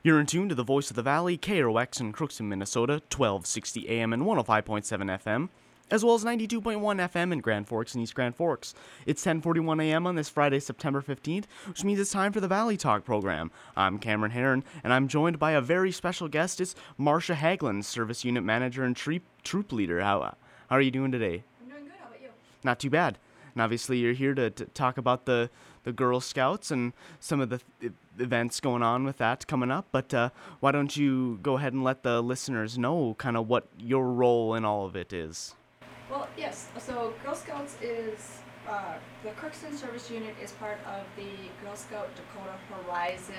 You're in tune to the Voice of the Valley, KROX in Crookston, Minnesota, 1260 AM and 105.7 FM, as well as 92.1 FM in Grand Forks and East Grand Forks. It's 10:41 AM on this Friday, September 15th, which means it's time for the Valley Talk program. I'm Cameron Herron, and I'm joined by a very special guest. It's Marcia Haglund, Service Unit Manager and Troop Leader. How are you doing today? I'm doing good. How about you? Not too bad. And obviously you're here to talk about the Girl Scouts and some of the events going on with that coming up. But why don't you go ahead and let the listeners know kind of what your role in all of it is? Well, yes. So Girl Scouts is, the Crookston Service Unit is part of the Girl Scout Dakota Horizon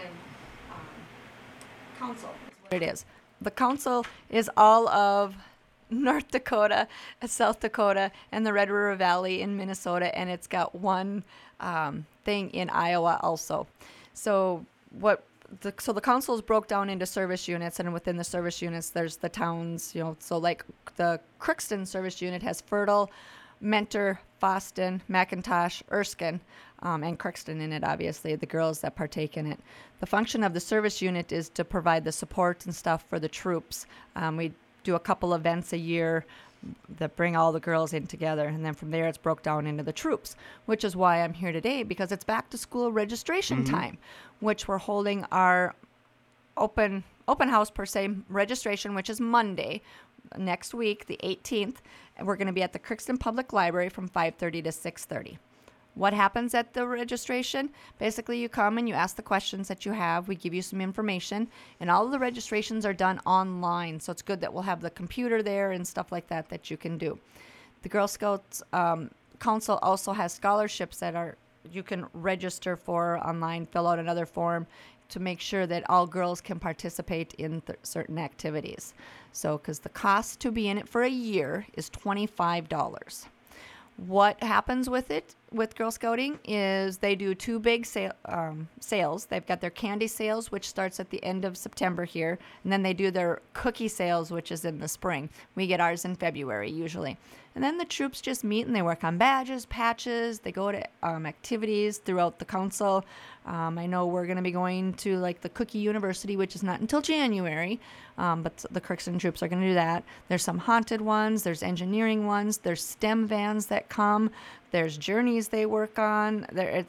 Council. Is what it is. The council is all of North Dakota, South Dakota, and the Red River Valley in Minnesota, and it's got one thing in Iowa also. So the council is broke down into service units, and within the service units, there's the towns. So like the Crookston Service Unit has Fertile, Mentor, Fosston, McIntosh, Erskine, and Crookston in it. Obviously, the girls that partake in it. The function of the service unit is to provide the support and stuff for the troops. We do a couple events a year that bring all the girls in together, and then from there it's broke down into the troops, which is why I'm here today, because it's back to school registration time, which we're holding our open house per se registration, which is Monday next week, the 18th, and we're going to be at the Crookston Public Library from 5:30 to 6:30. What happens at the registration? Basically, you come and you ask the questions that you have. We give you some information, and all of the registrations are done online. So it's good that we'll have the computer there and stuff like that you can do. The Girl Scouts Council also has scholarships that you can register for online, fill out another form to make sure that all girls can participate in certain activities. So, because the cost to be in it for a year is $25. What happens with it, with Girl Scouting, is they do two big sales. They've got their candy sales, which starts at the end of September here, and then they do their cookie sales, which is in the spring. We get ours in February, usually. And then the troops just meet and they work on badges, patches. They go to activities throughout the council. I know we're going to be going to like the Cookie University, which is not until January, but the Crookston troops are going to do that. There's some haunted ones. There's engineering ones. There's STEM vans that come. There's journeys they work on.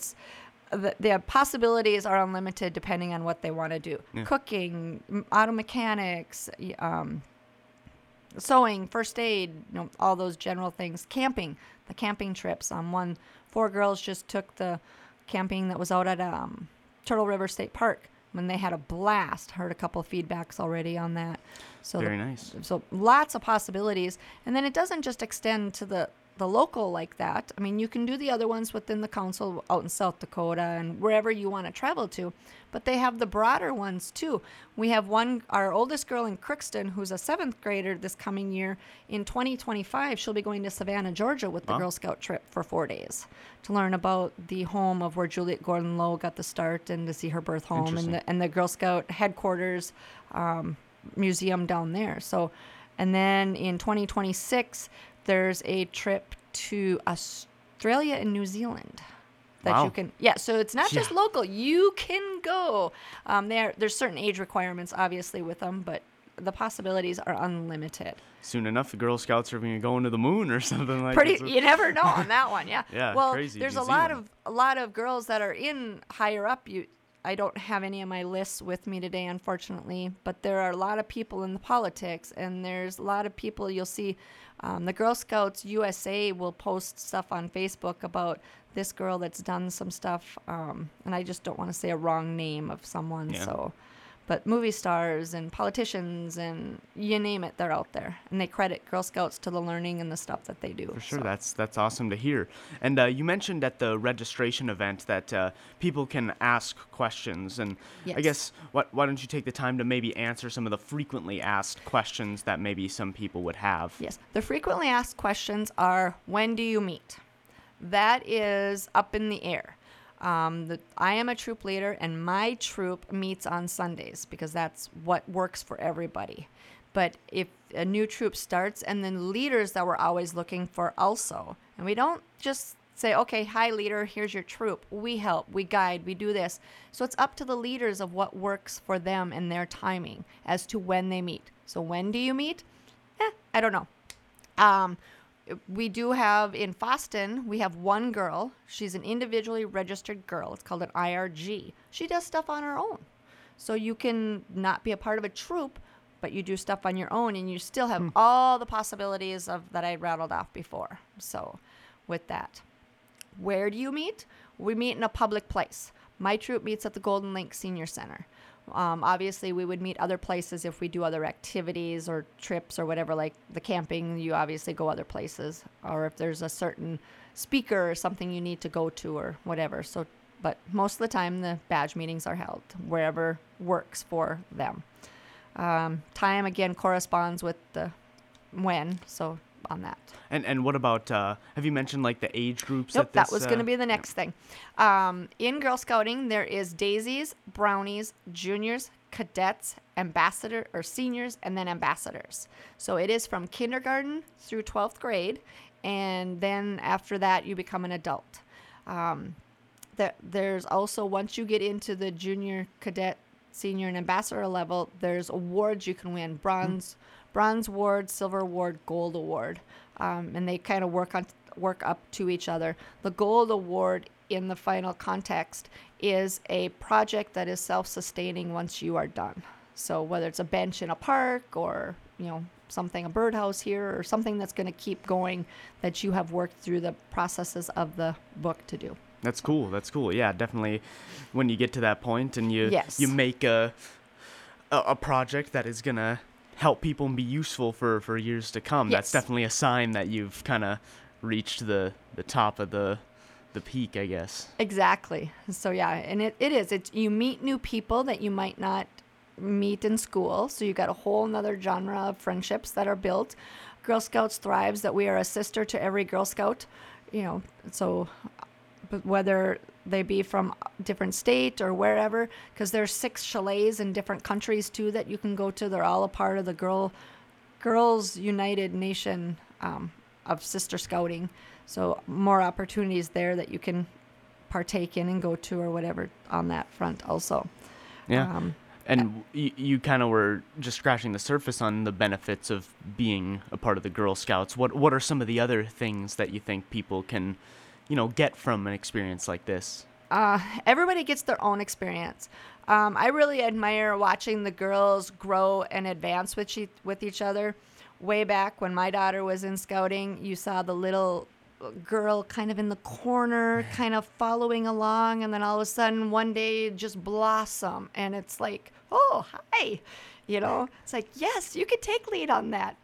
The possibilities are unlimited depending on what they want to do. Yeah. Cooking, auto mechanics, sewing, first aid, all those general things. Camping, the camping trips. 4 girls just took the camping that was out at Turtle River State Park when they had a blast. Heard a couple of feedbacks already on that. So very nice. So lots of possibilities. And then it doesn't just extend to the local like that. I mean, you can do the other ones within the council out in South Dakota and wherever you want to travel to, but they have the broader ones too. We have our oldest girl in Crookston, who's a 7th grader this coming year. In 2025, she'll be going to Savannah, Georgia with the Girl Scout trip for 4 days to learn about the home of where Juliet Gordon Lowe got the start and to see her birth home and the Girl Scout headquarters museum down there. So, and then in 2026, there's a trip to Australia and New Zealand that you can. Yeah, so it's not just local. You can go. There's certain age requirements, obviously, with them, but the possibilities are unlimited. Soon enough, the Girl Scouts are going to go into the moon or something like that. You never know on that one, yeah. Yeah, well, crazy. There's a lot of girls that are in higher up. I don't have any of my lists with me today, unfortunately, but there are a lot of people in the politics, and there's a lot of people you'll see. The Girl Scouts USA will post stuff on Facebook about this girl that's done some stuff, and I just don't want to say a wrong name of someone. Yeah. So, but movie stars and politicians and you name it, they're out there, and they credit Girl Scouts to the learning and the stuff that they do. For sure, that's awesome to hear. And you mentioned at the registration event that people can ask questions, and yes. I guess why don't you take the time to maybe answer some of the frequently asked questions that maybe some people would have? Yes, the frequently asked questions are, when do you meet? That is up in the air. I am a troop leader, and my troop meets on Sundays because that's what works for everybody. But if a new troop starts, and then leaders that we're always looking for also, and we don't just say, okay, hi, leader, here's your troop. We help, we guide, we do this. So it's up to the leaders of what works for them and their timing as to when they meet. So when do you meet? I don't know. We do have in Foston, we have one girl. She's an individually registered girl. It's called an IRG. She does stuff on her own. So you can not be a part of a troop, but you do stuff on your own, and you still have all the possibilities of that I rattled off before. So with that, where do you meet? We meet in a public place. My troop meets at the Golden Lake Senior Center. Obviously, we would meet other places if we do other activities or trips or whatever, like the camping, you obviously go other places. Or if there's a certain speaker or something you need to go to or whatever. So, but most of the time, the badge meetings are held wherever works for them. Time, again, corresponds with the when, so on that. And what about, have you mentioned like the age groups? Nope, that was going to be the next thing. In Girl Scouting, there is daisies, brownies, juniors, cadets, ambassador or seniors, and then ambassadors. So it is from kindergarten through 12th grade, and then after that you become an adult. There's also, once you get into the junior, cadet, senior, and ambassador level, there's awards you can win: bronze award, silver award, gold award, and they kind of work up to each other. The gold award in the final context is a project that is self-sustaining once you are done. So whether it's a bench in a park or something, a birdhouse here, or something that's going to keep going that you have worked through the processes of the book to do. That's cool. Yeah, definitely. When you get to that point and you make a project that is gonna help people and be useful for years to come, yes, that's definitely a sign that you've kind of reached the top of the peak, I guess. Exactly. So yeah, and it is. You meet new people that you might not meet in school. So you got a whole nother genre of friendships that are built. Girl Scouts thrives that we are a sister to every Girl Scout. So. But whether they be from different state or wherever, because there's 6 chalets in different countries too that you can go to. They're all a part of the Girls United Nation of Sister Scouting. So more opportunities there that you can partake in and go to or whatever on that front also. Yeah. And you kind of were just scratching the surface on the benefits of being a part of the Girl Scouts. What are some of the other things that you think people can get from an experience like this? Everybody gets their own experience. I really admire watching the girls grow and advance with each other. Way back when my daughter was in scouting, you saw the little girl kind of in the corner, kind of following along, and then all of a sudden one day just blossom, and it's like, oh, hi, it's like, yes, you could take lead on that,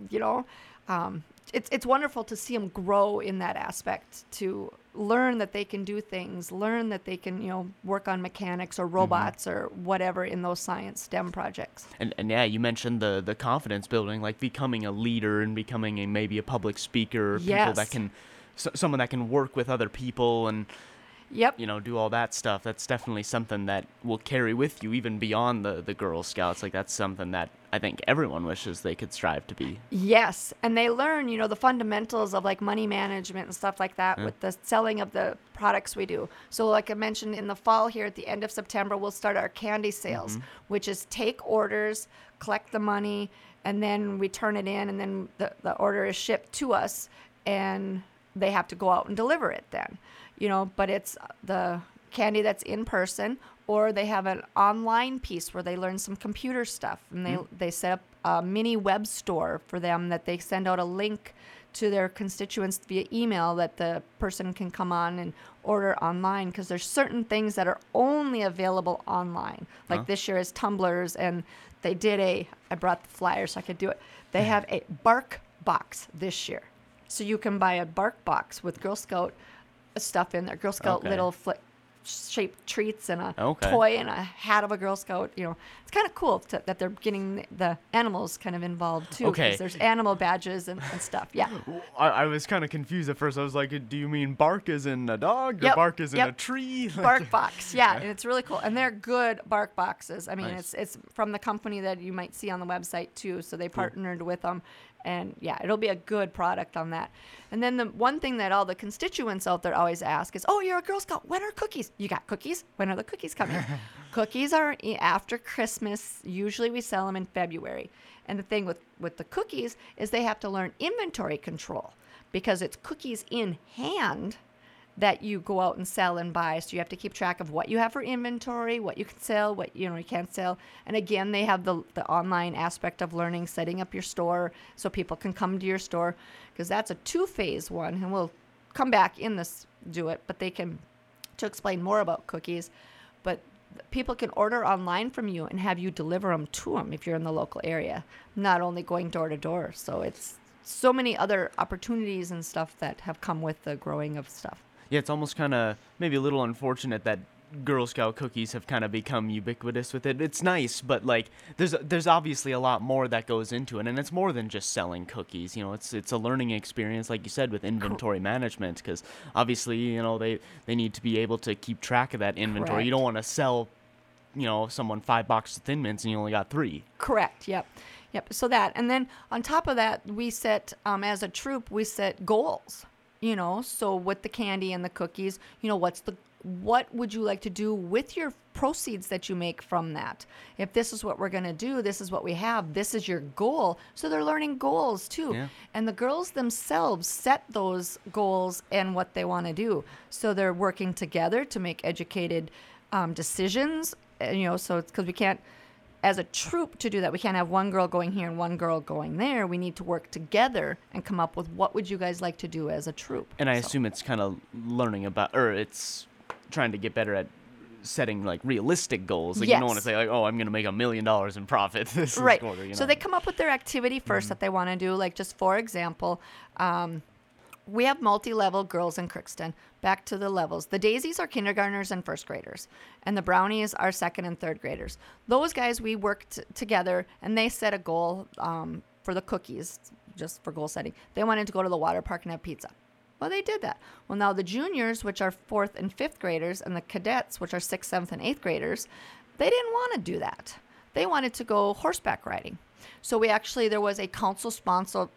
It's wonderful to see them grow in that aspect, to learn that they can do things, learn that they can, work on mechanics or robots or whatever in those science STEM projects. And yeah, you mentioned the confidence building, like becoming a leader and becoming maybe a public speaker, or yes, people that can, someone that can work with other people and yep, do all that stuff. That's definitely something that will carry with you even beyond the Girl Scouts. Like that's something that I think everyone wishes they could strive to be. Yes, and they learn, the fundamentals of like money management and stuff like that with the selling of the products we do. So like I mentioned, in the fall here at the end of September, we'll start our candy sales, which is take orders, collect the money, and then we turn it in, and then the order is shipped to us, and they have to go out and deliver it then. But it's the candy that's in person, or they have an online piece where they learn some computer stuff, and they set up a mini web store for them that they send out a link to their constituents via email that the person can come on and order online, because there's certain things that are only available online. Like this year is tumblers, and they did I brought the flyer so I could do it. They have a bark box this year. So you can buy a bark box with Girl Scout stuff in there, Girl Scout little shaped treats and a Okay. toy and a hat of a Girl Scout. It's kind of cool that they're getting the animals kind of involved too. Okay. 'Cause there's animal badges and stuff. Yeah. I was kind of confused at first. I was like, do you mean bark as in a dog or Yep, bark as in yep. a tree? Bark box, yeah, and it's really cool, and they're good bark boxes. I mean, Nice. it's from the company that you might see on the website too. So they partnered with them, and yeah, it'll be a good product on that. And then the one thing that all the constituents out there always ask is, "Oh, you're a Girl Scout. When are cookies? You got cookies? When are the cookies coming?" Cookies are after Christmas. Usually, we sell them in February. And the thing with the cookies is they have to learn inventory control because it's cookies in hand that you go out and sell and buy. So you have to keep track of what you have for inventory, what you can sell, what you can't sell. And again, they have the online aspect of learning, setting up your store so people can come to your store, because that's a 2-phase one. And we'll come back in this, do it, but they can, to explain more about cookies. But people can order online from you and have you deliver them to them if you're in the local area, not only going door to door. So it's so many other opportunities and stuff that have come with the growing of stuff. Yeah, it's almost kind of maybe a little unfortunate that Girl Scout cookies have kind of become ubiquitous with it. It's nice, but like there's obviously a lot more that goes into it, and it's more than just selling cookies. It's a learning experience, like you said, with inventory management, because obviously they need to be able to keep track of that inventory. Correct. You don't want to sell someone 5 boxes of Thin Mints and you only got 3. Correct. Yep. So that, and then on top of that, we set as a troop, we set goals. So with the candy and the cookies, what would you like to do with your proceeds that you make from that? If this is what we're going to do, this is what we have, this is your goal. So they're learning goals too. Yeah. And the girls themselves set those goals and what they want to do. So they're working together to make educated decisions. So it's because we can't, as a troop, to do that. We can't have one girl going here and one girl going there. We need to work together and come up with what would you guys like to do as a troop. And I assume it's kind of learning about, or it's trying to get better at setting like realistic goals. Like you don't want to say like, oh, I'm going to make $1 million in profit this right. quarter. So they come up with their activity first that they want to do. Like just for example, we have multi-level girls in Crookston. Back to the levels. The Daisies are kindergartners and first graders, and the Brownies are second and third graders. Those guys, we worked together, and they set a goal for the cookies, just for goal setting. They wanted to go to the water park and have pizza. Well, they did that. Well, now the juniors, which are 4th and 5th graders, and the cadets, which are 6th, 7th, and 8th graders, they didn't want to do that. They wanted to go horseback riding. So there was a council-sponsored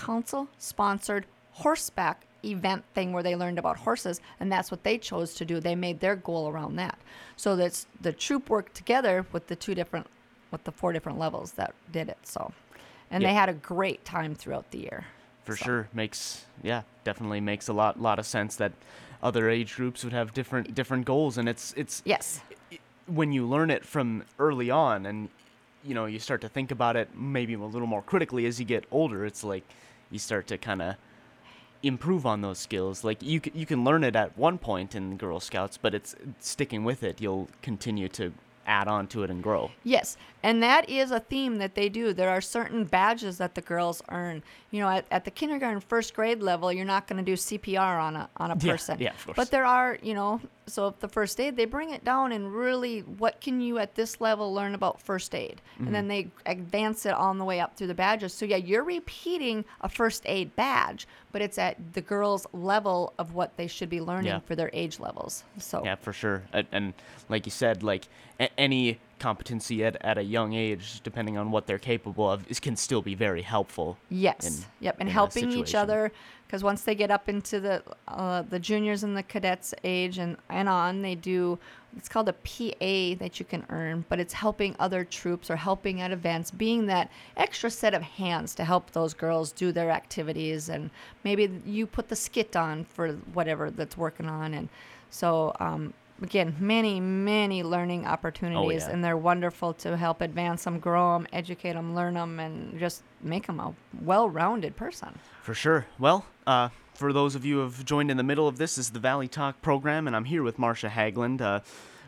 horseback event thing where they learned about horses, and that's what they chose to do. They made their goal around that. So that's the troop worked together with the 4 different levels that did it. So, and they had a great time throughout the year. For sure, definitely makes a lot of sense that other age groups would have different goals, and it's yes. When you learn it from early on, and you start to think about it maybe a little more critically as you get older. It's like you start to kind of improve on those skills. Like you can learn it at one point in Girl Scouts, but it's sticking with it. You'll continue to add on to it and grow. Yes, and that is a theme that they do. There are certain badges that the girls earn. At the kindergarten, first grade level, you're not going to do CPR on a person. Yeah, of course. But there are, so if the first aid, they bring it down and really, what can you at this level learn about first aid? Mm-hmm. And then they advance it on the way up through the badges. So yeah, you're repeating a first aid badge, but it's at the girls' level of what they should be learning for their age levels. So yeah, for sure. And like you said, like any competency at a young age, depending on what they're capable of, can still be very helpful. Yes. And helping each other, because once they get up into the juniors and the cadets age and on, they do, it's called a PA that you can earn, but it's helping other troops or helping at events, being that extra set of hands to help those girls do their activities, and maybe you put the skit on for whatever that's working on. And so again, many learning opportunities, and they're wonderful to help advance them, grow them, educate them, learn them, and just make them a well-rounded person. For sure. Well, for those of you who have joined in the middle of this is the Valley Talk program, and I'm here with Marcia Hagland.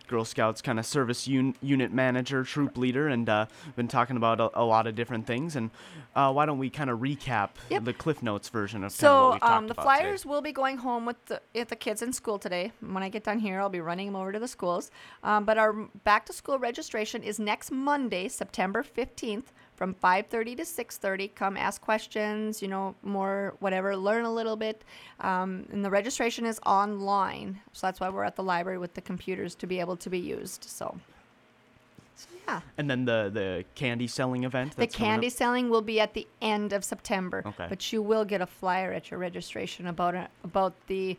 Girl Scouts kind of service unit manager, troop leader, and been talking about a lot of different things. And why don't we kind of recap Yep. the Cliff Notes version of kind of So what we've talked the about flyers today? will be going home with the kids in school today. When I get done here, I'll be running them over to the schools. But our back to school registration is next Monday, September 15th, from 5:30 to 6:30. Come ask questions, more whatever, learn a little bit. And the registration is online, so that's why we're at the library with the computers to be able to be used. So yeah. And then the candy selling event. The That's coming up? candy selling will be at the end of September, Okay. but you will get a flyer at your registration about the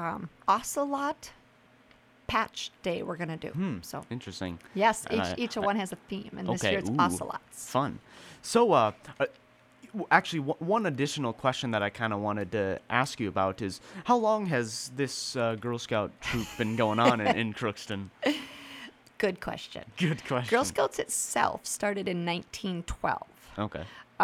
Ocelot Patch Day we're gonna do. So Interesting. yes, And each one has a theme, and this Okay, year it's ooh. ocelots. Fun. So, actually, one additional question that I kind of wanted to ask you about is how long has this Girl Scout troop been going on in Crookston? Good question. Good question. Girl Scouts itself started in 1912. Okay.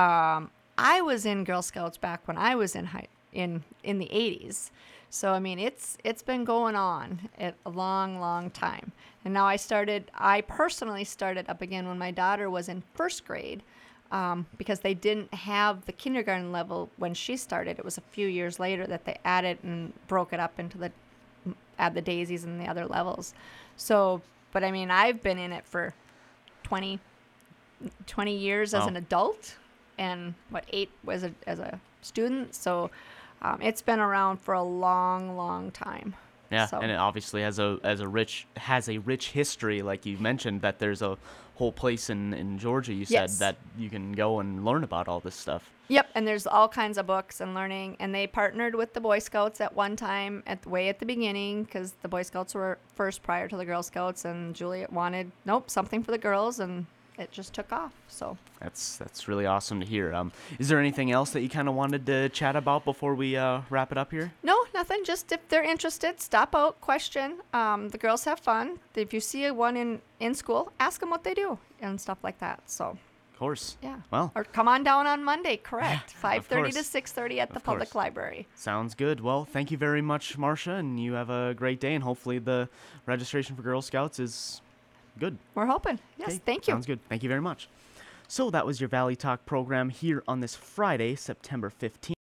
I was in Girl Scouts back when I was in the 80s. So I mean, it's been going on a long time. And now I personally started up again when my daughter was in first grade, because they didn't have the kindergarten level when she started. It was a few years later that they added and broke it up into add the daisies and the other levels. So, but I mean, I've been in it for 20 years as Wow. an adult, and 8 as a student. So it's been around for a long time. Yeah, So- and it obviously has a rich history, like you mentioned, that there's a whole place in Georgia, you said, Yes. that you can go and learn about all this stuff. Yep, and there's all kinds of books and learning, and they partnered with the Boy Scouts at one time way at the beginning, because the Boy Scouts were first prior to the Girl Scouts, and Juliet wanted something for the girls, and it just took off. So That's really awesome to hear. Is there anything else that you kind of wanted to chat about before we wrap it up here? no, nothing. Just if they're interested, stop out, question. The girls have fun. If you see one in school, ask them what they do and stuff like that. So Of course. yeah. Well, Or come on down on Monday. Correct. of 5:30 to course. 6:30 at the Of public course. library. sounds good. Well, thank you very much, Marcia, and you have a great day, and hopefully the registration for Girl Scouts is good. We're hoping. Yes. Okay, Thank you. Sounds good. Thank you very much. So that was your Valley Talk program here on this Friday, September 15th.